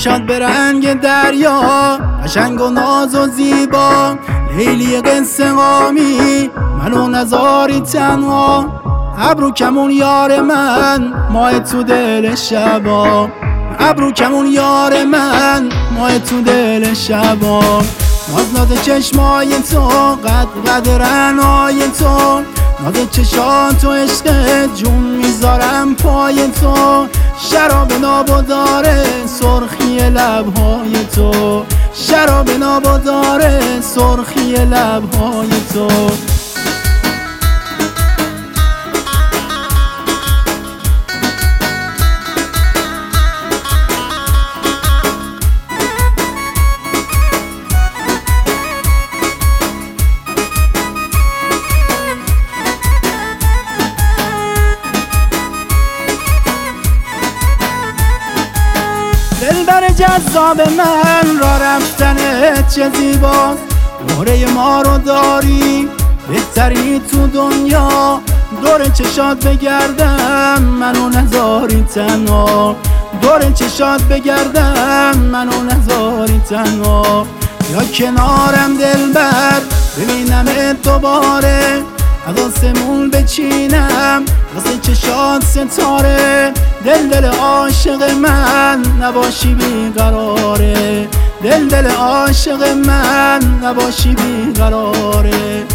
چشات به رنگ دریا، قشنگ و ناز و زیبا، لیلی قصه قامی، منو نذاری تنها. ابرو کمون یار من، ماه تو دل شبا، ابرو کمون یار من، ماه تو دل شبا. ناز چشمای تو، قد رنای تو، ناز چشات و عشق جون میذارم پای تو. شراب نابداره سرخی لبهای تو، شراب نابداره سرخی لبهای تو. دلبر جذاب من، را رفتنت چه زیباست. مهره ما رو داری بهتری تو دنیا، دور چشات بگردم منو نذاری تنها، دور چشات بگردم منو نذاری تنها. یا کنارم دلبر ببینمت دوباره، از آسمون بچینم واسه چشات ستاره. دل عاشق من نباشی بیقراره، دل عاشق من نباشی بیقراره.